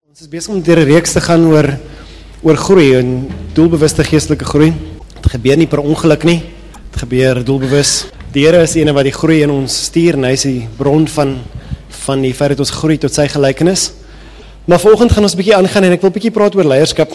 Ons is besig om deur 'n reeks te gaan oor groei en doelbewuste geestelike groei. Dit gebeur nie per ongeluk nie. Dit gebeur doelbewus. Die Here is die ene wat die groei in ons stuur en hy is die bron van die feit dat ons groei tot sy gelykenis. Maar vanoggend gaan ons 'n bietjie aangaan en ek wil 'n bietjie praat oor leierskap.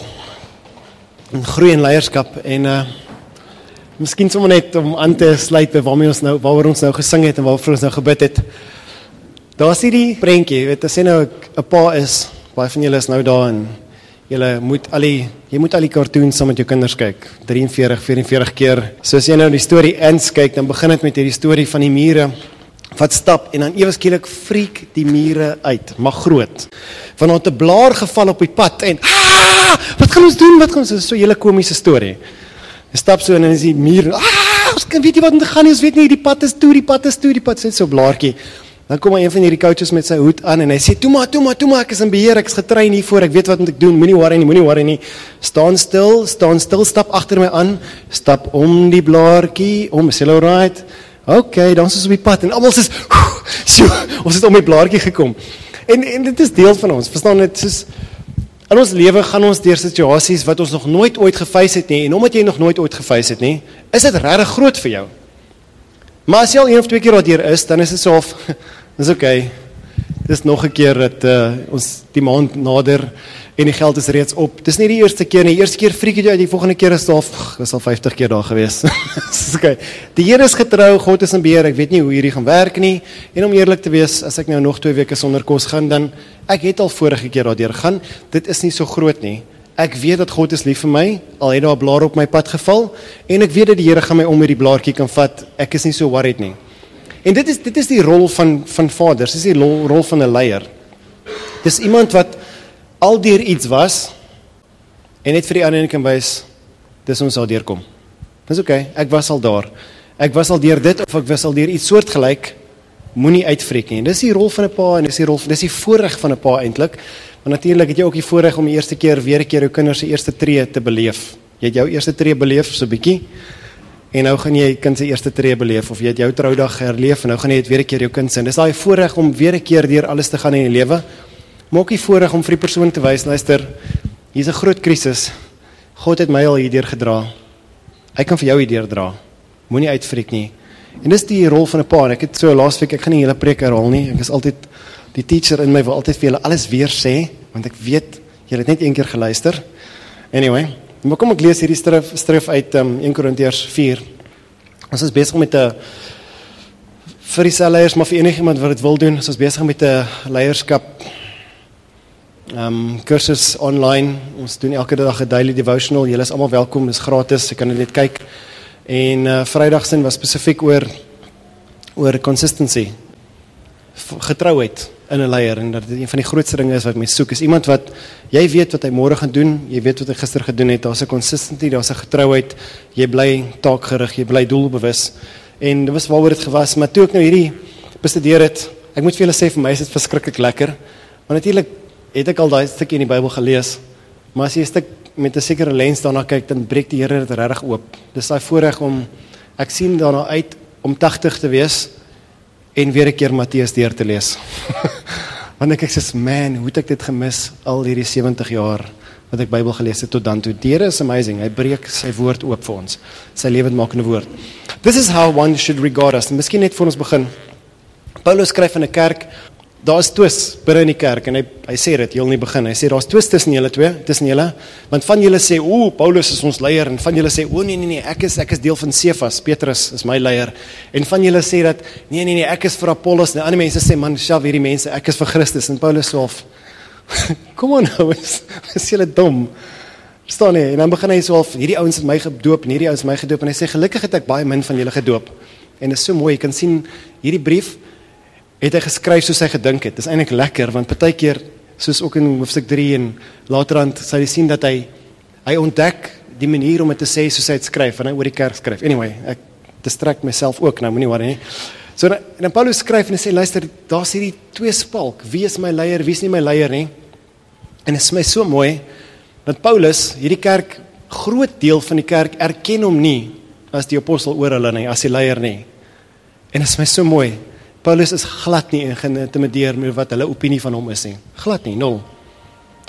En groei in leierskap en miskien sommer net om aan te sluit by waaroor ons nou gesing het en waarvoor ons nou gebid het. Daar is hierdie prentjie, jy weet, as jy nou 'n pa is, baie van julle is nou daar en jy moet al die cartoons saam met jou kinders kyk, 43, 44 keer. So as jy nou die storie Ants kyk, dan begin dit met hierdie storie van die mure wat stap en dan ewe skielik freak die mure uit, maar groot. Want daar het 'n blaar geval op die pad en wat gaan ons doen? Dit is so 'n hele komiese storie. Jy stap so en dan is die muur, ons kan weet nie wat om te gaan nie, ons weet nie, die pad is toe, dit is so 'n blaartjie. Dan kom een van hierdie coaches met sy hoed aan en hy sê, toe maar, ek is in beheer, ek is getrein hiervoor, ek weet wat moet ek doen, moenie worry nie, staan stil, stap agter my aan, stap om die blaartjie, is jy alright? Okay, dan is ons op die pad, en almal sê, ons het om die blaartjie gekom. En dit is deel van ons, verstaan dit, soos, in ons lewe gaan ons deur situasies wat ons nog nooit ooit gefeis het nie, en omdat jy nog nooit ooit gefeis het nie, is dit regtig groot vir jou. Maar as jy al 1 of 2 keer daardeur is, dan is dit so of, dis okay, dis nog 'n keer dat ons die maand nader en die geld is reeds op. Dis nie die eerste keer nie, die eerste keer freak jy uit, die volgende keer is dis al 50 keer daar gewees. Dis okay. Die Here is getrou, God is in beheer, ek weet nie hoe hierdie gaan werk nie, en om eerlik te wees, as ek nou nog 2 weke sonder kos gaan, dan, ek het al vorige keer daardeur gaan, dit is nie so groot nie. Ek weet dat God is lief vir my, al het daar 'n blaar op my pad geval, en ek weet dat die Here gaan my om met die blaartjie kan vat, ek is nie so worried nie. En dit is die rol van vaders, dit is die rol van 'n leier. Dis iemand wat al deur iets was, en net vir die ander kan wys, dis ons sal deurkom. Dis okay, ek was al daar. Ek was al deur dit, of ek was al deur iets soortgelyk, moenie uitfreek nie. En dis die rol van 'n pa, en dis die voorreg van 'n pa eintlik. Want natuurlik het jy ook die voorreg om die eerste keer, weer 'n keer jou kinders se eerste tree te beleef. Jy het jou eerste tree beleef, so bietjie, en nou gaan jy kind se eerste tree beleef, of jy het jou troudag herleef, en nou gaan jy dit weer 'n keer jou kind se. En dis daai voorreg om weer 'n keer deur alles te gaan in die lewe. Maar ook die voorreg om vir die persoon te wys, luister, hier's 'n groot krisis. God het my al hierdeur gedra. Hy kan vir jou hierdeur dra. Moenie uitfreek nie. En dis die rol van 'n pa. Ek het so laasweek, ek gaan nie hele preek herhaal nie. Ek is altyd die teacher in my wil altyd vir julle alles weer sê, want ek weet, julle het net 1 keer geluister. Anyway, maar kom ek lees hierdie skrif uit 1 Korintiërs 4. Ons is besig met 'n vir die selleiers, maar vir enigiemand wat dit wil doen, ons is besig met 'n leierskap kursus online. Ons doen elke dag 'n daily devotional. Julle is almal welkom, dis gratis, jy kan dit net kyk. En Vrydagsin was spesifiek oor consistency, getrouheid in 'n leier, en dat dit een van die grootste dinge is wat my soek, is iemand wat, jy weet wat hy môre gaan doen, jy weet wat hy gister gedoen het, daar's 'n consistency, daar's 'n getrouheid, jy bly taakgerig, jy bly doelbewus, en dit was waaroor dit gewas, maar toe ek nou hierdie bestudeer het, ek moet vir julle sê, vir my is dit verskriklik lekker, want natuurlik het ek al daai stukkie in die Bybel gelees, maar as jy 'n stuk met 'n sekere lens daarna kyk, dan breek die Here dit regtig oop. Dis daai voorreg om, ek sien daarna uit om 80 te wees, en weer 'n keer Matteus deur te lees. Want ek sê, man, hoe het ek dit gemis, al hierdie 70 jaar, wat ek Bybel gelees het tot dan toe. Die Here is amazing, hy breek sy woord oop vir ons, sy lewendmakende woord. This is how one should regard us, en miskien net voor ons begin, Paulus skryf in 'n kerk, daar is twis binne in die kerk, en hy sê dit heel in die begin, hy sê, daar is twis tussen julle, want van julle sê, Paulus is ons leier, en van julle sê, nee, ek is deel van Cephas, Petrus is my leier, en van julle sê dat, nee, ek is vir Apollos, en ander mense sê, man, self hierdie mense, ek is vir Christus, en Paulus sê, kom on nou, is julle dom, verstaan nie, en dan begin hy so, hierdie ouens het my gedoop, en hierdie ouens het my gedoop, en hy sê, gelukkig het ek baie min van julle gedoop, en dit is so mooi, jy kan sien, hierdie brief, het hy geskryf soos hy gedink het. Dis eintlik lekker, want partykeer, soos ook in hoofstuk 3 en laterand, sal jy sien dat hy ontdek die manier om het te sê soos hy het skryf, en hy oor die kerk skryf. Anyway, ek distract myself ook nou, moenie worry nie. So, en dan Paulus skryf en hy sê, luister, daar's hierdie 2 spalk, wie is my leier, wie is nie my leier nie, en dit is my so mooi, dat Paulus, hierdie kerk, groot deel van die kerk, erken hom nie, as die apostel oor hulle nie, as die leier nie, en dit is my so mooi, Paulus is glad nie geïntimideer met wat hulle opinie van hom is nie. Glad nie, 0.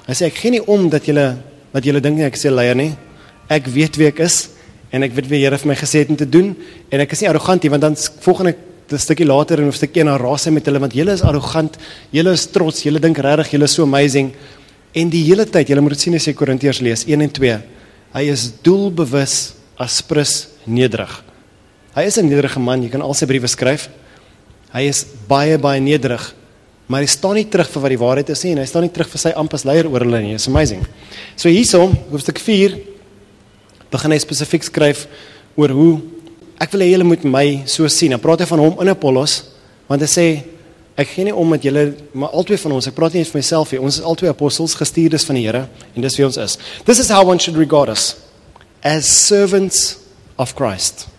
Hy sê, ek gee nie om dat julle dink ek is 'n leier nie. Ek weet wie ek is, en ek weet wie Here vir my gesê het om te doen, en ek is nie arrogant nie, want dan volgende 'n stukkie later in hoofstuk 1, dan raas hy met hulle, want julle is arrogant, julle is trots, julle dink regtig, julle is so amazing, en die hele tyd, julle moet dit sien as jy Korintiërs lees, 1 en 2, hy is doelbewus, aspres, nederig. Hy is 'n nederige man, jy kan al sy briewe skryf, hy is baie, baie nederig, maar hy staan nie terug vir wat die waarheid is nie, en hy staan nie terug vir sy amp as leier oor hulle nie, it's amazing. So hierso, hoofstuk 4, begin hy spesifiek skryf oor hoe, ek wil hê julle moet my so sien, dan praat hy van hom in Apollos, want hy sê, ek gee nie om met julle, maar albei van ons, ek praat nie eens vir myself hier, ons is albei apostels, gestuurdes van die Here, en dis wie ons is. This is how one should regard us, as servants of Christ,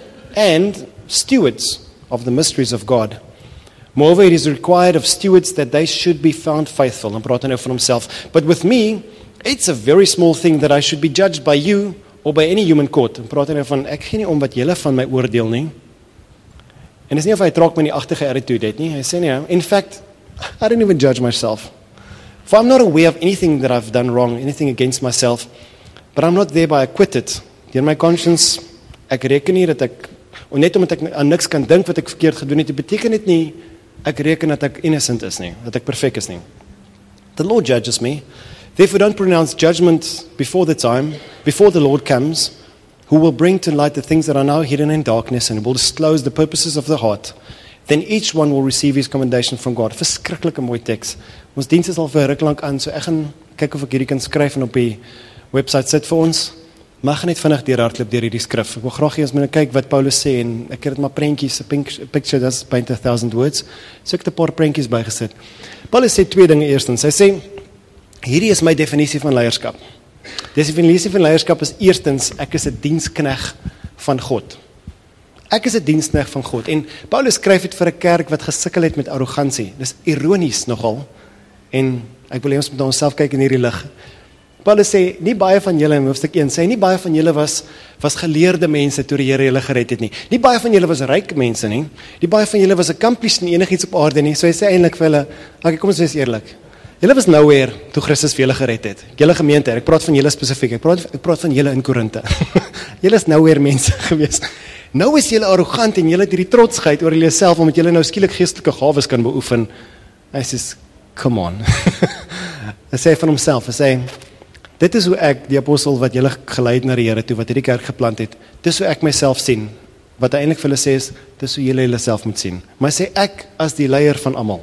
and stewards of the mysteries of God. Moreover, it is required of stewards that they should be found faithful, en praat hy nou van homself, but with me, it's a very small thing that I should be judged by you, or by any human court, en praat hy nou van, ek gee nie om wat julle van my oordeel nie, en dis nie of hy trok met die agtige attitude het nie, hy sê nie, in fact, I don't even judge myself, for I'm not aware of anything that I've done wrong, anything against myself, but I'm not thereby acquitted, in my conscience, ek reken nie dat ek, net omdat ek aan niks kan dink wat ek verkeerd gedoen het, dit beteken dit nie, ek reken dat ek innocent is nie, dat ek perfect is nie. The Lord judges me, therefore don't pronounce judgment before the time, before the Lord comes, who will bring to light the things that are now hidden in darkness and will disclose the purposes of the heart. Then each one will receive his commendation from God. Verskriklike mooi teks. Ons diens is al vir ruk lank aan, so ek gaan kyk of ek hierdie kan skryf en op die website sit vir ons. Mag net vinnig deurhardloop deur hierdie skrif. Ek wil graag hê ons moet kyk wat Paulus sê en ek het dit maar prentjies, 'n picture that's paint 1,000 words. So ek het 'n paar prentjies bygesit. Paulus sê twee dinge eerstens. Hy sê hierdie is my definisie van leierskap. Die definisie van leierskap is eerstens, ek is 'n dienskneg van God. Ek is 'n dienskneg van God. En Paulus skryf dit vir 'n kerk wat gesukkel het met arrogansie. Dis ironies nogal. En ek wil hê ons moet na onsself kyk in hierdie lig. Paulus sê, nie baie van julle in hoofstuk 1 sê, nie baie van julle was geleerde mense toe die Here julle gered het nie. Nie baie van julle was ryk mense nie. Nie baie van julle was accomplished in enigiets op aarde nie. So hy sê eintlik vir hulle, okay, kom ons wees eerlik. Julle was nowhere toe Christus vir julle gered het. Julle gemeente, ek praat van julle spesifiek. Ek praat van julle in Korinthe. Julle is nowhere mense gewees. Nou is julle arrogant en julle het hierdie trotsheid oor julle self omdat julle nou skielik geestelike gawes kan beoefen. Hy sê, come on. Hy sê van homself, hy sê, dit is hoe ek, die apostel wat julle geleid na die Here toe, wat hierdie kerk geplant het, dis hoe ek myself sien. Wat hy eintlik vir hulle sê is, dis hoe julle self moet sien. Maar hy sê, ek as die leier van almal,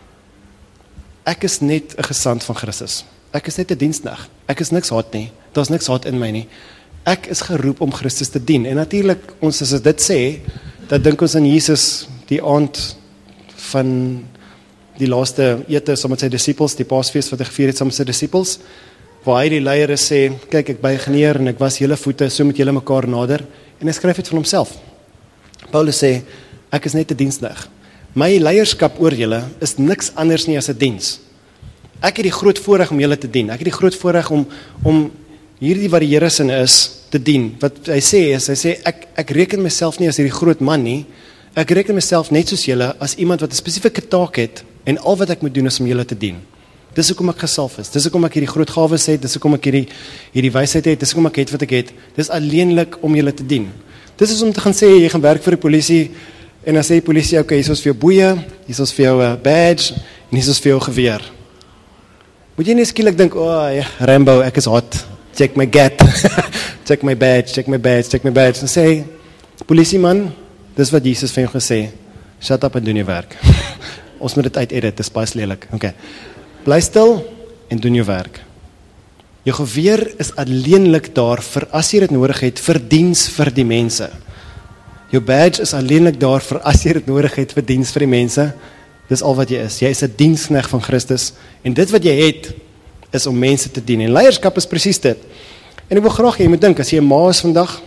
ek is net 'n gesant van Christus. Ek is net 'n dienskneg. Ek is niks haat nie. Daar's niks haat in my nie. Ek is geroep om Christus te dien. En natuurlik, ons as dit sê, dan dink ons aan Jesus die aand van die laaste ete saam met sy disippels, die Paasfees wat hy gevier het saam met sy disippels, waar hy die leiere sê, kyk, ek buig neer en ek was julle voete, so met julle mekaar nader, en hy skryf dit van homself. Paulus sê, ek is net 'n dienskneg. My leierskap oor julle is niks anders nie as 'n diens. Ek het die groot voorreg om julle te dien. Ek het die groot voorreg om hierdie wat die Here se is, te dien. Wat hy sê, ek reken myself nie as hierdie groot man nie, ek reken myself net soos julle, as iemand wat 'n spesifieke taak het, en al wat ek moet doen is om julle te dien. Dis hoekom ek gesalf is, dis hoekom ek hierdie groot gawes het, dis hoekom ek hierdie wysheid het, dis hoekom ek het wat ek het, dis alleenlik om julle te dien. Dis is om te gaan sê, jy gaan werk vir die polisie, en dan sê die polisie, okay, hier is vir jou boeie, hier is vir jou badge, en hier is vir jou geweer. Moet jy nie skielik dink, ja, Rambo, ek is hot, check my gat, check my badge, check my badge, check my badge, en sê, polisieman, dis wat Jesus vir jou gesê, shut up en doen jou werk. Ons moet dit uit-edit, dis baie lelik, okay. Bly stil en doen jou werk. Jou geweer is alleenlik daar vir as jy dit nodig het, vir diens vir die mense. Jou badge is alleenlik daar vir as jy dit nodig het, vir diens vir die mense. Dis al wat jy is. Jy is 'n dienskneg van Christus en dit wat jy het is om mense te dien. En leierskap is presies dit. En ek wil graag hê jy moet dink, as jy 'n ma is vandag,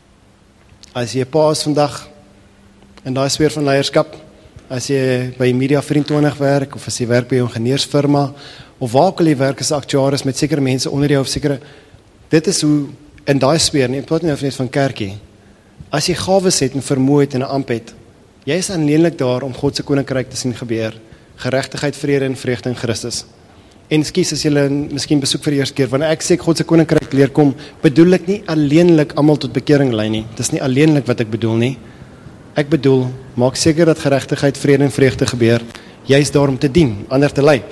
as jy 'n pa is vandag, in daai sfeer van leierskap, as jy by Media 24 werk, of as jy werk by 'n ingenieursfirma, of waar ook al jy werk as aktuaris met sekere mense onder jou, of sekere, dit is hoe, in daai sfeer, nie, ek praat nie net van kerkie, as jy gawes het en vermoë het en 'n amp het, jy is alleenlik daar om God se koninkryk te sien gebeur, geregtigheid, vrede en vreugde in Christus. En skus as julle miskien besoek vir die eerste keer, wanneer ek sê God se koninkryk leer kom, bedoel ek nie alleenlik almal tot bekering lei nie. Dis nie alleenlik wat ek bedoel nie. Ek bedoel, maak seker dat geregtigheid, vrede en vreugde gebeur. Jy is daar om te dien, ander te lei.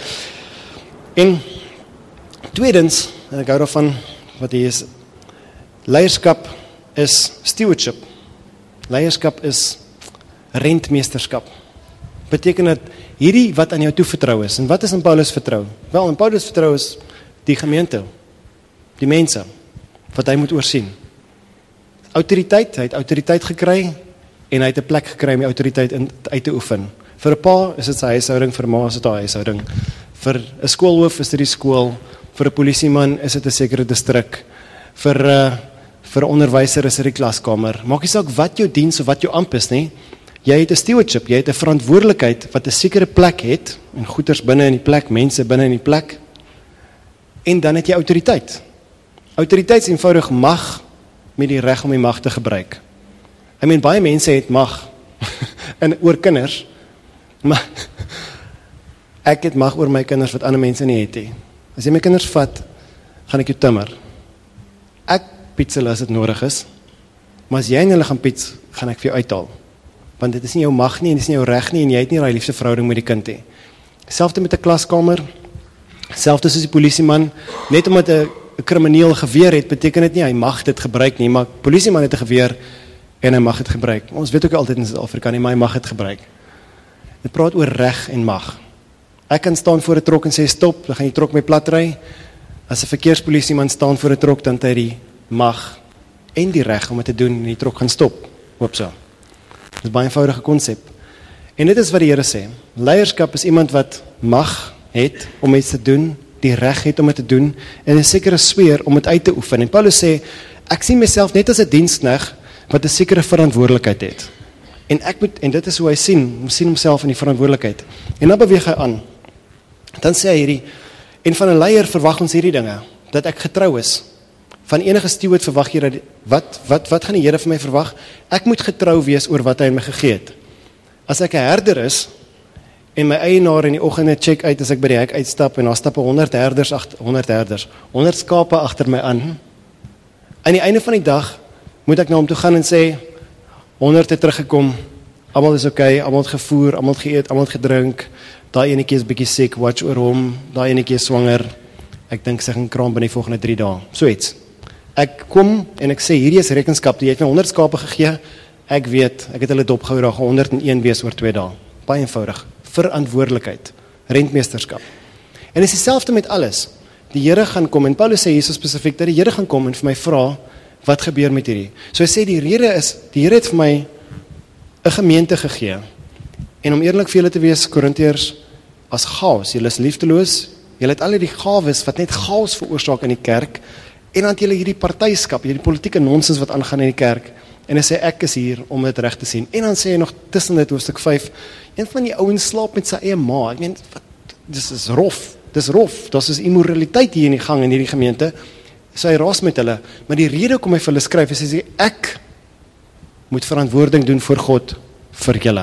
En tweedens, en ek hou daarvan wat hier is, leierskap is stewardship. Leierskap is rentmeesterskap. Beteken dat hierdie wat aan jou toevertrou is, en wat is aan Paulus vertrou? Wel, aan Paulus vertrou is die gemeente, die mense, wat hy moet oorsien. Autoriteit, hy het autoriteit gekry, en hy het 'n plek gekry om die autoriteit uit te oefen. Vir 'n pa is dit sy huishouding, vir 'n ma is dit haar huishouding. Vir 'n skoolhoof is dit die skool, vir 'n polisieman is dit 'n sekere distrik, vir 'n onderwyser is dit die klaskamer. Maak nie saak wat jou diens of wat jou amp is nie, jy het 'n stewardship, jy het 'n verantwoordelikheid wat 'n sekere plek het, en goeders binne in die plek, mense binne in die plek, en dan het jy autoriteit. Autoriteit is eenvoudig mag met die reg om die mag te gebruik. Baie mense het mag en oor kinders, maar ek het mag oor my kinders wat ander mense nie het nie. As jy my kinders vat, gaan ek jou timmer. Ek piets hulle as dit nodig is, maar as jy en hulle gaan piets, gaan ek vir jou uithaal. Want dit is nie jou mag nie, en dit is nie jou reg nie, en jy het nie daai liefde verhouding met die kind nie. Selfde met 'n klaskamer, selfde soos die polisieman, net omdat 'n krimineel geweer het, beteken dit nie, hy mag dit gebruik nie, maar polisieman het 'n geweer, en hy mag dit gebruik. Ons weet ook altyd in Suid-Afrika nie, maar hy mag dit gebruik. Dit praat oor reg en mag. Ek kan staan voor 'n trok en sê stop, dan gaan die trok my plat ry. As 'n verkeerspolisieman staan voor 'n trok, dan het hy die mag en die reg om dit te doen, en die trok gaan stop. Hoop so. Dit is baie eenvoudige konsep. En dit is wat die Here sê. Leierskap is iemand wat mag het om iets te doen, die reg het om dit te doen, en 'n sekere sweer om dit uit te oefen. En Paulus sê, ek sien myself net as 'n diensknegt wat 'n sekere verantwoordelikheid het. En dit is hoe hy sien homself in die verantwoordelikheid. En dan beweeg hy aan. Dan sê hy hierdie, en van 'n leier verwag ons hierdie dinge, dat ek getrou is. Van enige steward verwag jy dat, wat gaan die Here vir my verwag? Ek moet getrou wees oor wat hy my gegee het. As ek 'n herder is, en my eienaar in die oggende check uit as ek by die hek uitstap, en daar stap 100 skape agter my aan. Aan die einde van die dag, moet ek na hom toe gaan en sê, 100 het teruggekom, almal is okay, almal het gevoer, almal het geëet, almal het gedrink, daai enetjie is bietjie siek, watch oor hom, daai enetjie is swanger, ek dink sy gaan kraam binne die volgende 3 dae, so iets. Ek kom en ek sê, hierdie is rekenskap, jy het my 100 skape gegee, ek weet, ek het hulle dopgehou, daar gaan 101 wees oor 2 dae, baie eenvoudig, verantwoordelikheid, rentmeesterskap. En dit is dieselfde met alles, die Here gaan kom, en Paulus sê hier so spesifiek, dat die Here gaan kom en vir my vra, wat gebeur met hierdie? So hy sê, die Here het vir my 'n gemeente gegee, en om eerlik vir julle te wees, Korintiërs, as chaos, julle is liefdeloos, julle het al die gawes wat net chaos veroorsaak in die kerk, en dan het julle hierdie partyskap, hierdie politieke nonsens wat aangaan in die kerk, en hy sê, ek is hier om dit reg te sien, en dan sê hy nog tussen dit hoofstuk 5, een van die ouens slaap met sy eie ma, dis is rof, dis is immoraliteit hier in die gang in hierdie gemeente, so hy raas met hulle, maar die rede hoekom hy vir hulle skryf, is hy sê, ek moet verantwoording doen voor God, vir julle.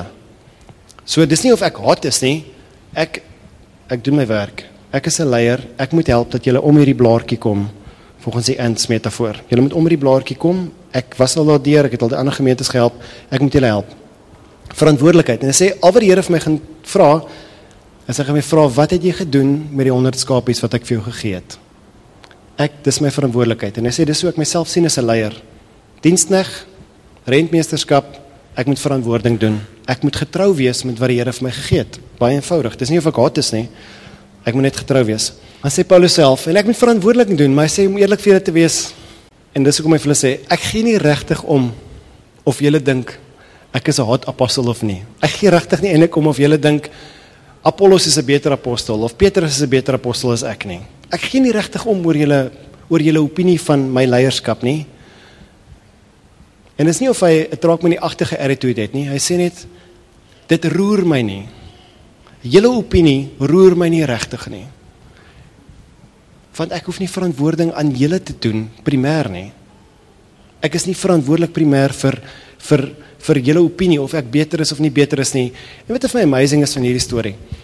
So dis nie of ek haat is nie, ek doen my werk, ek is 'n leier, ek moet help dat julle om hierdie blaartjie kom, volgens die ants metafoor, julle moet om hierdie blaartjie kom, ek was al daardeur, ek het al die ander gemeentes gehelp, ek moet julle help. Verantwoordelikheid, en hy sê, al wat die Here vir my gaan vra, as hy gaan my vra, wat het jy gedoen met die 100 skapies wat ek vir jou gegee het? Dis my verantwoordelikheid, en hy sê, dis hoe ek myself sien as 'n leier, diensknegt, rentmeesterskap, ek moet verantwoording doen, ek moet getrou wees met wat die Here vir my gegee het, baie eenvoudig, dis nie of ek haat is nie, ek moet net getrou wees. Dan sê Paulus self, en ek moet verantwoordelik doen, maar hy sê, om eerlik vir julle te wees, en dis hoekom hy vir hulle sê, ek gee nie regtig om, of julle dink, ek is 'n hot apostel of nie, ek gee regtig nie eintlik om, of julle dink, Apollos is 'n beter apostel, of Petrus is 'n beter apostel as ek nie, ek gee nie regtig om oor julle opinie van my leierskap nie, en dis nie of hy 'n traak met die agtige attitude het nie, hy sê net, dit roer my nie, julle opinie roer my nie regtig nie, want ek hoef nie verantwoording aan julle te doen, primêr nie, ek is nie verantwoordelik primêr vir julle opinie, of ek beter is of nie beter is nie, en wat vir my amazing is van hierdie storie,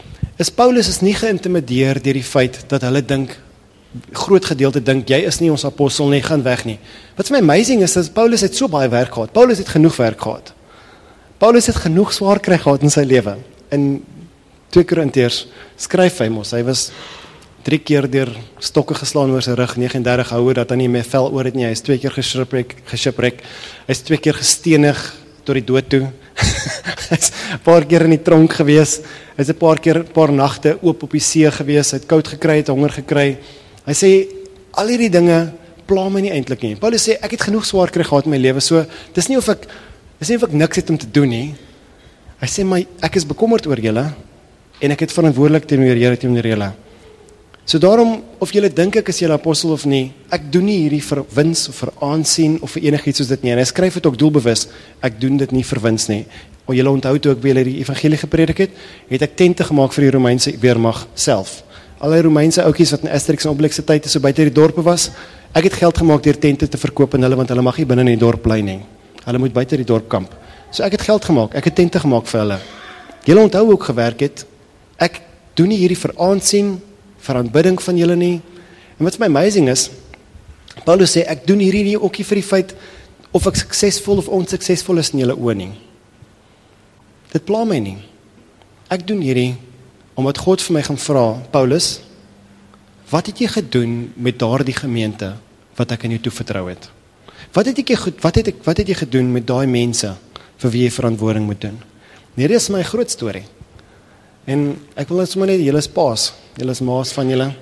Paulus is nie geïntimideer deur die feit dat hulle dink, groot gedeelte dink, jy is nie ons apostel nie, gaan weg nie. Wat vir my amazing is, dat Paulus het so baie werk gehad. Paulus het genoeg werk gehad. Paulus het genoeg swaar kry gehad in sy lewe. In 2 Korintiërs skryf hy mos, hy was 3 keer deur stokke geslaan oor sy rug, 39 houe, dat hy nie meer vel oor het nie, hy is 2 keer geshipwreck, hy is 2 keer gestenig tot die dood toe, hy is 'n paar keer in die tronk gewees, hy is 'n paar nagte oop op die see gewees, hy het koud gekry, het honger gekry, hy sê, al hierdie dinge pla my nie eintlik nie. Paulus sê, ek het genoeg swaar kry gehad in my lewe, so, dis nie of ek niks het om te doen nie. Hy sê, maar ek is bekommerd oor julle, en ek het verantwoordelik teenoor julle. So daarom, of julle dink ek is julle apostel of nie, ek doen nie hierdie vir wins, of vir aansien, of vir enigiets soos dit nie, en hy skryf het ook doelbewus, ek doen dit nie vir wins nie. O, julle onthou toe ek by julle die evangelie gepredik het ek tente gemaak vir die Romeinse weermag self. Al die Romeinse oukies wat in Asterix en Obelix se tyd so buite die dorpe was, ek het geld gemaak deur tente te verkoop aan hulle, want hulle mag nie binne in die dorp bly nie. Hulle moet buite die dorp kamp. So ek het geld gemaak, ek het tente gemaak vir hulle. Julle onthou ook gewerk het, ek doen nie hierdie vir aansien, vir aanbidding van julle nie. En wat vir my amazing is, Paulus sê, ek doen hierdie nie ook nie vir die feit, of ek suksesvol of onsuksesvol is in julle oë nie. Dit pla my nie. Ek doen hierdie, omdat God vir my gaan vra, Paulus, wat het jy gedoen met daardie gemeente, wat ek aan jou toevertrou het? Wat het jy gedoen met daai mense, vir wie jy verantwoording moet doen? Nee, dit is my groot storie. En ek wil net sommer net, julle is paas, julle is maas van julle.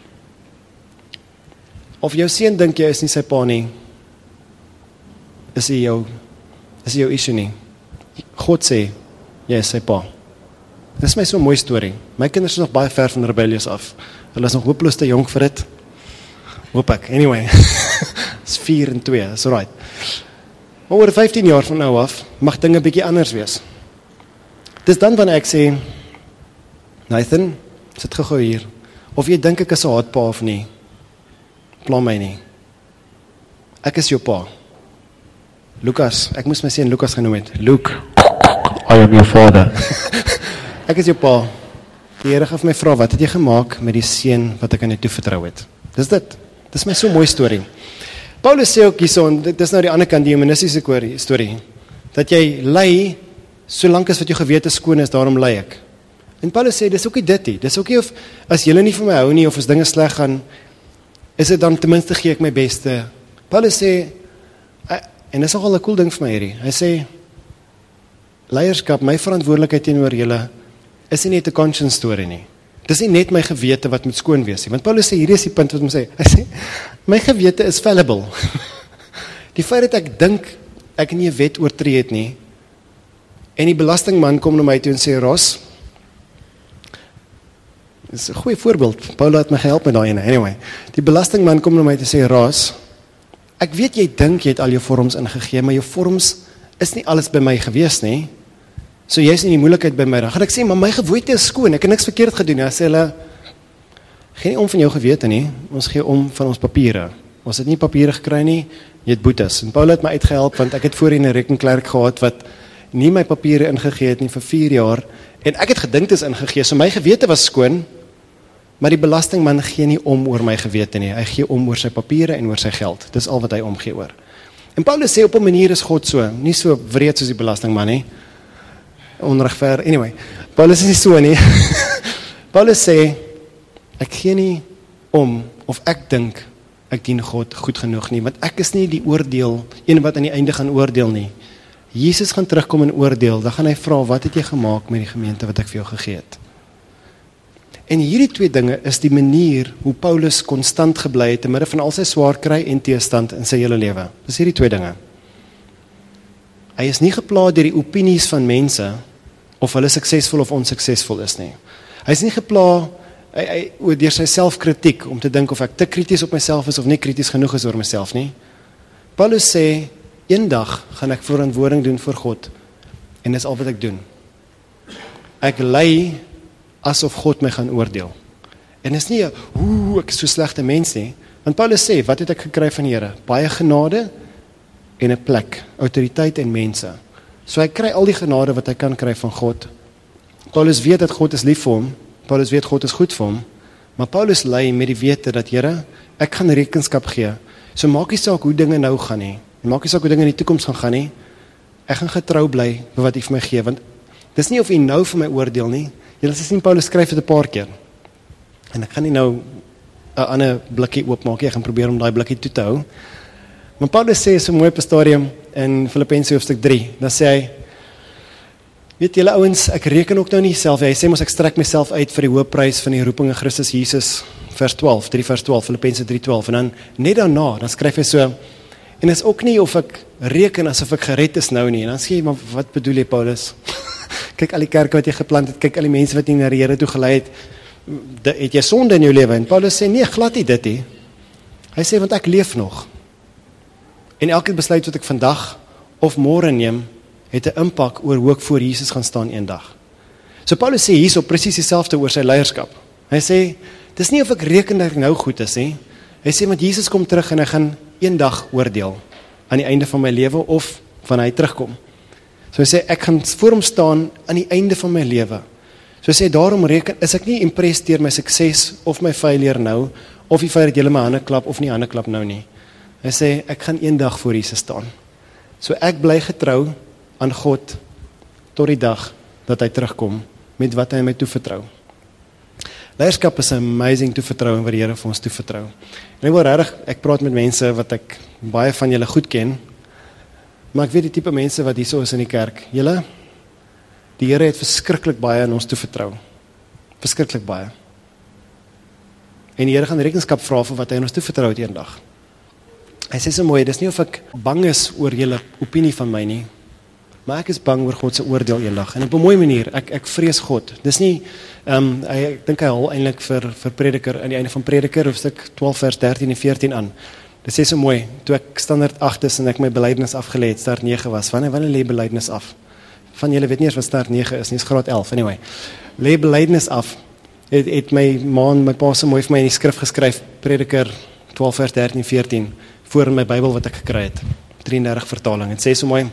Of jou seun dink jy is nie sy pa nie, is hy jou issue nie. God sê, jy is sy pa. Dit is my so 'n mooi storie. My kinders is nog baie ver van rebellies af. Hulle is nog hopeloos te jonk vir dit. Hoop ek, anyway. Is 4 en 2, is alright. Maar oor 15 jaar van nou af, mag dinge bietjie anders wees. Dis dan wanneer ek sê, Nathan, sit gou hier, of jy dink ek is 'n haatpa of nie, pla my nie. Ek is jou pa. Lucas, ek moes my seun Lucas genoem het. Luke, I am your father. Ek is jou pa. Die Here gaan my vra, wat het jy gemaak met die seun wat ek aan jou toevertrou het? Dis dit. Dis my so mooi storie. Paulus sê ook hierso, en dit is nou die ander kant, die humanistiese storie, dat jy ly, solank as wat jou gewete skoon is, daarom ly ek. En Paulus sê, dis ook nie dit nie. Dis ook nie of, as julle nie vir my hou nie, of as dinge sleg gaan, is dit dan ten minste gee ek my beste. Paulus sê, en dis nogal 'n cool ding vir my hierdie, hy sê, leierskap, my verantwoordelikheid teenoor julle, is nie net 'n conscience story nie. Dis nie net my gewete wat moet skoon wees nie. Want Paulus sê, hierdie is die punt wat hom sê, hy sê, my gewete is fallible. Die feit dat ek dink, ek nie 'n wet oortree het nie, en die belastingman kom na my toe en sê, Ross, dis 'n goeie voorbeeld, Paulus het my gehelp met daai ene, anyway, die belastingman kom na my toe en sê, Ross, ek weet jy dink jy het al jou vorms ingegee, maar jou vorms is nie alles by my gewees nie, so jy is in die moeilikheid by my, dan gaan ek sê, maar my gewete is skoon, ek het niks verkeerd gedoen, hy sê hulle, gee nie om van jou gewete nie, ons gee om van ons papiere, ons het nie papiere gekry nie, jy het boetes, en Paulus het my uitgehelp, want ek het voorheen 'n rekenklerk gehad, wat nie my papiere ingegee het nie vir 4 jaar, en ek het gedink dit is ingegee, so my gewete was skoon, maar die belastingman gee nie om oor my gewete nie, hy gee om oor sy papiere en oor sy geld, dis al wat hy omgee oor. En Paulus sê op 'n manier is God so, nie so wreed soos die belastingman nie, onregverdig, anyway, Paulus is nie so nie, Paulus sê, ek gee nie om, of ek dink, ek dien God goed genoeg nie, want ek is nie die oordeel, een wat aan die einde gaan oordeel nie, Jesus gaan terugkom en oordeel, dan gaan hy vra, wat het jy gemaak met die gemeente wat ek vir jou gegee het? En hierdie 2 dinge is die manier hoe Paulus konstant gebly het, te midde van al sy swaar kry en teestand in sy hele lewe. Dis hierdie 2 dinge. Hy is nie gepla deur die opinies van mense, of hulle suksesvol of onsuksesvol is nie. Hy is nie gepla deur sy selfkritiek, om te dink of ek te krities op myself is, of nie krities genoeg is oor myself nie. Paulus sê, eendag gaan ek verantwoording doen vir God, en dis al wat ek doen. Ek ly, asof God my gaan oordeel. En is nie, ek is so slegte mens nie, want Paulus sê, wat het ek gekry van die Here? Baie genade, en 'n plek, autoriteit en mense. So hy kry al die genade wat hy kan kry van God. Paulus weet dat God is lief vir hom, Paulus weet God is goed vir hom, maar Paulus lei met die wete dat, Here, ek gaan rekenskap gee. So maak nie saak hoe dinge nou gaan nie, maak nie saak hoe dinge in die toekoms gaan nie, ek gaan getrou bly vir wat U vir my gee, want dis nie of U nou vir my oordeel nie. Julle sien Paulus skryf dit 'n paar keer. En ek gaan nie nou 'n ander blikkie oopmaak, ek gaan probeer om daai blikkie toe te hou. Maar Paulus sê so mooi op 'n stadium in Filippense hoofstuk 3, dan sê hy, weet julle ouens, ek reken ook nou nie self, hy sê mos ek strek myself uit vir die hoë prys van die roeping in Christus Jesus, vers 12, 3 vers 12, Filippense 3:12, en dan net daarna, dan skryf hy so, en is ook nie of ek reken asof ek gered is nou nie, en dan sê hy, maar wat bedoel jy Paulus? Kyk al die kerke wat jy geplant het, kyk al die mense wat jy na die Here toe gelei het jy sonde in jou lewe, en Paulus sê, nee, glad nie dit nie, hy sê, want ek leef nog, en elke besluit wat ek vandag of môre neem, het 'n impak oor hoe ek voor Jesus gaan staan eendag. So Paulus sê hierso presies dieselfde oor sy leierskap. Hy sê, dis nie of ek reken dat ek nou goed is nie. Hy sê, want Jesus kom terug en hy gaan eendag oordeel aan die einde van my lewe of van hy terugkom. So hy sê, ek gaan voor hom staan aan die einde van my lewe. So hy sê, daarom is ek nie impressed deur my sukses of my failure nou, of die feit dat julle my hande klap of nie hande klap nou nie. Hy sê, ek gaan eendag voor Jesus staan. So ek bly getrou aan God tot die dag dat hy terugkom met wat hy my toevertrou. Leierskap is 'n amazing toevertrouing wat die Here vir ons toevertrou. En ek wil regtig, ek praat met mense wat ek baie van julle goed ken, maar ek weet die tipe mense wat hierso is in die kerk. Julle, die Here het verskriklik baie aan ons toevertrou. Verskriklik baie. En die Here gaan rekenskap vra vir wat hy aan ons toevertrou het eendag. Hy sê so mooi, dis nie of ek bang is oor julle opinie van my nie, maar ek is bang oor God se oordeel eendag. En op 'n mooi manier, ek vrees God. Dis nie, ek dink hy haal eintlik vir Prediker, aan die einde van Prediker, hoofstuk 12 vers 13 en 14 aan. Dit sê so mooi, toe ek standaard 8 is en ek my belydenis afgelê het, start 9 was, wanneer lê belydenis af? Van julle weet nie eens wat start 9 is nie, is graad 11, anyway. Lê belydenis af, het my ma en my pa so mooi vir my in die skrif geskryf, Prediker 12 vers 13 en 14, voor in my Bybel wat ek gekry het, 33 vertaling, het sê so mooi,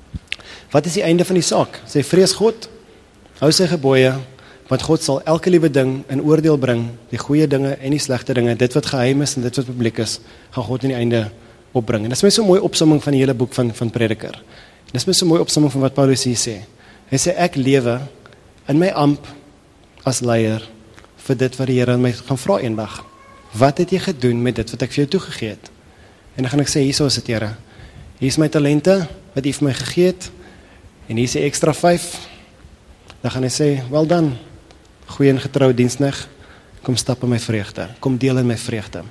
wat is die einde van die saak? Sê, vrees God, hou sy gebooie, want God sal elke liewe ding in oordeel bring, die goeie dinge en die slegte dinge, dit wat geheim is en dit wat publiek is, gaan God in die einde opbring. En dit is my so mooi opsomming van die hele boek van Prediker. En dit is my so mooi opsomming van wat Paulus hier sê. Hy sê, ek lewe in my amp as leier vir dit wat die Here aan my gaan vra eendag. Wat het jy gedoen met dit wat ek vir jou toegegee het? En dan gaan ek sê, hierso is dit, Here. Hier is my talente wat jy vir my gegee het, en hier is die extra 5. Dan gaan hy sê, well done, goeie en getrou diensknegt, kom stap in my vreugde, kom deel in my vreugde.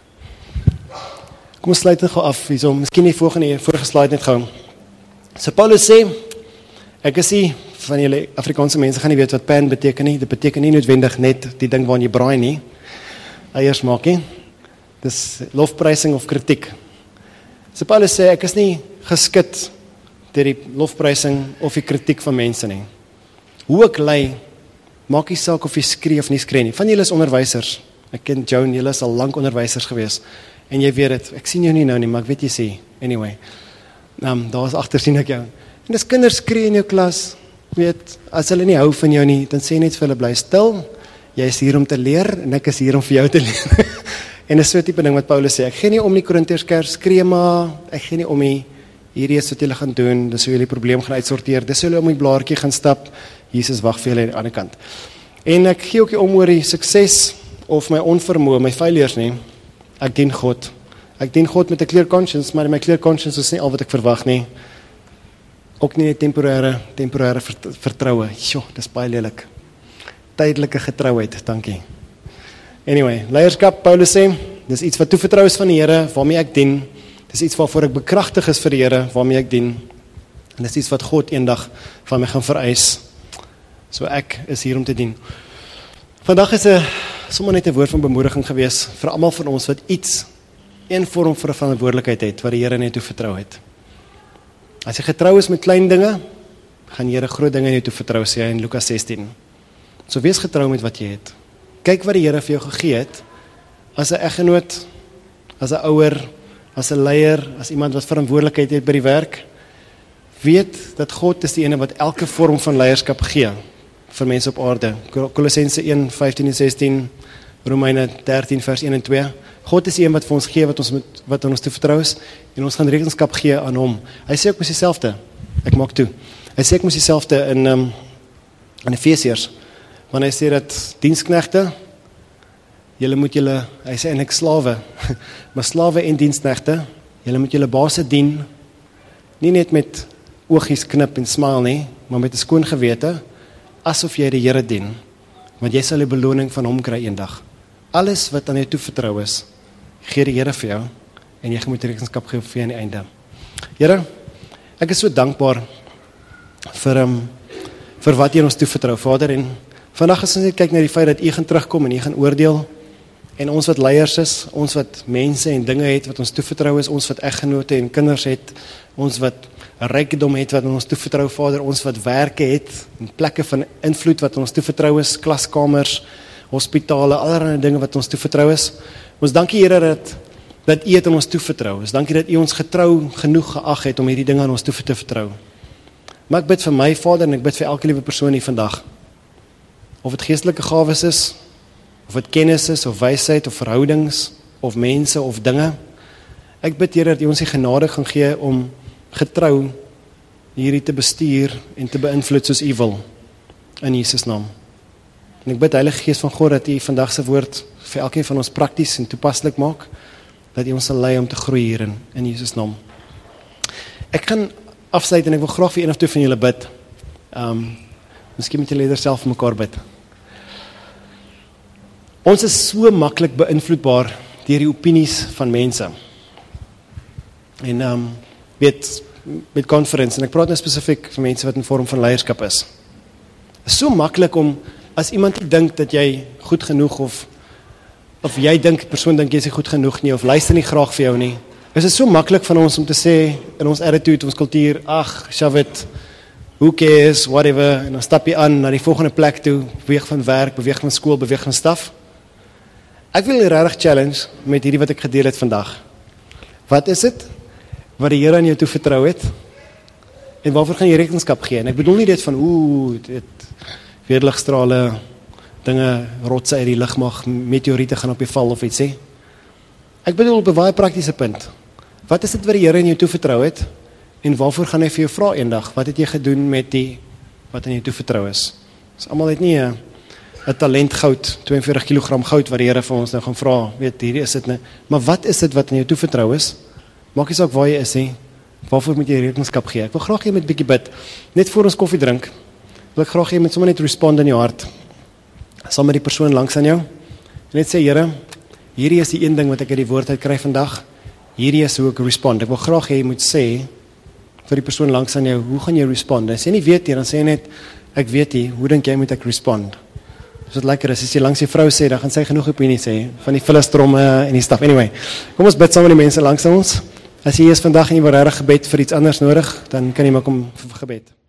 Kom ons sluit dit gou af, hierso, miskien die vorige slide net gou. So Paulus sê, ek is nie, van julle Afrikaanse mense gaan nie weet wat pan beteken nie, dit beteken nie noodwendig net die ding waarin jy braai nie, eiers maak nie, dis lofprysing of kritiek. So Paulus sê, ek is nie geskit deur die lofprysing of die kritiek van mense nie. Hoe ek lei, maak nie saak of jy skree of nie skree nie. Van julle is onderwysers. Ek ken Joan, julle is al lank onderwysers gewees. En jy weet dit, ek sien jou nie nou nie, maar ek weet jy sê. Anyway, daar is agter sien ek jou. En as kinders skree in jou klas, weet, as hulle nie hou van jou nie, dan sê net vir hulle, bly stil, jy is hier om te leer, en ek is hier om vir jou te leer. En dis so 'n tipe ding wat Paulus sê, ek gee nie om die Korintiërskerk skree maar, ek gee nie om die, hierdie is wat julle gaan doen, dis hoe julle die probleem gaan uitsorteer, dis hoe julle om die blaartjie gaan stap, Jesus wag vir julle aan die ander kant. En ek gee ook nie om oor die sukses, of my onvermoë, my failures nie, ek dien God. Ek dien God met 'n clear conscience, maar my clear conscience is nie al wat ek verwag nie. Ook nie 'n temporêre vertroue. Sjoe, dis baie lelik. Tydelike getrouheid, dankie. Anyway, leierskap, Paulus sê, dis iets wat toevertrou is van die Here, waarmee ek dien. Dis iets waarvoor ek bekragtig is vir die Here, waarmee ek dien. En dis iets wat God eendag van my gaan vereis. So ek is hier om te dien. Vandag is sommer net 'n woord van bemoediging gewees vir almal van ons wat iets, een vorm van verantwoordelikheid het, wat die Here net toevertrou het. As jy getrou is met klein dinge, gaan die Here groot dinge net toevertrou, sê hy in Lukas 16. So wees getrou met wat jy het. Kyk wat die Here vir jou gegee het, as 'n eggenoot, as 'n ouer, as 'n leier, as iemand wat verantwoordelikheid het by die werk. Weet dat God is die ene wat elke vorm van leierskap gee. vir mense op aarde. Kolossense 1, 15 en 16, Romeine 13 vers 1 en 2. God is die een wat vir ons gee, wat aan ons te vertrou is, en ons gaan rekenskap gee aan hom. Hy sê ook mos dieselfde, ek maak toe. Hy sê ook mos dieselfde in Efesiërs, want hy sê dat diensknegte, hy sê eintlik slawe, maar slawe en diensknegte, julle moet julle baase dien, nie net met oogies knip en smile nie, maar met 'n skoon gewete, asof jy die Here dien, want jy sal die beloning van hom kry eendag. Alles wat aan jou toevertrou is, gee die Here vir jou, en jy moet rekenskap gee vir aan die einde. Here, ek is so dankbaar vir wat jy ons toevertrou, Vader, en vandag as ons net kyk na die feit dat u gaan terugkom en u gaan oordeel, en ons wat leiers is, ons wat mense en dinge het wat ons toevertrou is, ons wat eggenote en kinders het, ons wat rykdom het wat ons toevertrou, Vader, ons wat werke het, en plekke van invloed wat ons toevertrou is, klaskamers, hospitale, allerlei dinge wat ons toevertrou is. Ons dankie Here dat u het aan ons toevertrou. Ons dankie dat u ons getrou genoeg geag het om hierdie dinge aan ons toe te vertrou. Maar ek bid vir my, Vader, en ek bid vir elke liewe persoon hier vandag. Of het geestelike gawes is, of het kennis is, of wysheid, of verhoudings, of mense, of dinge. Ek bid Here dat u ons die genade gaan gee om getrou hierdie te bestuur en te beïnvloed soos u wil, in Jesus naam. En ek bid Heilige Gees van God dat u vandag se woord vir elkeen van ons prakties en toepaslik maak, dat u ons sal lei om te groei hierin, in Jesus naam. Ek gaan afsluit en ek wil graag vir een of twee van julle bid. Miskien moet julle eerder self vir mekaar bid. Ons is so maklik beïnvloedbaar deur die opinies van mense. En met conference, en ek praat nou spesifiek vir mense wat in vorm van leierskap is. Is so maklik om, as iemand dink dat jy goed genoeg, of jy dink, persoon dink jy is nie goed genoeg nie, of luister nie graag vir jou nie, is dit so maklik van ons om te sê, in ons attitude, ons kultuur, shove it, who cares, whatever, en dan stap jy aan na die volgende plek toe, beweeg van werk, beweeg van skool, beweeg van staf. Ek wil regtig challenge met hierdie wat ek gedeel het vandag. Wat is dit wat die Here aan jou toe vertrou het, en waarvoor gaan jy rekenskap gee? En ek bedoel nie dit van, weerligstrale, dinge, rotse uit die lug mag, meteoriete gaan op die val of iets sê. Ek bedoel op 'n baie praktiese punt. Wat is dit wat die Here aan jou toe vertrou het, en waarvoor gaan hy vir jou vra eendag? Wat het jy gedoen met die wat aan jou toe vertrou is? Ons almal het nie 'n talent goud, 42 kg goud wat die Here vir ons nou gaan vra, hierdie is dit nie. Maar wat is dit wat aan jou toe vertrou is? Maak nie saak waar jy is nie, waarvoor moet jy rekenskap gee? Ek wil graag jy met 'n bietjie bid, net voor ons koffie drink, wil ek graag jy met sommer net respond in jou hart, saam met die persoon langs aan jou, en net sê, Here, hierdie is die een ding wat ek uit die woord uit kry vandag, hierdie is hoe ek respond. Ek wil graag jy moet sê, vir die persoon langs aan jou, hoe gaan jy respond? En sê nie weet jy, dan sê net, ek weet jy, hoe dink jy moet ek respond? As het lekker is, as jy langs die vrou sê, dan gaan sy genoeg opinie sê, van die Philistроmme en die staf. Anyway, kom ons bid saam met die mense langs ons. As jy is vandag en jy wil regtig gebed vir iets anders nodig, dan kan jy maar kom vir gebed.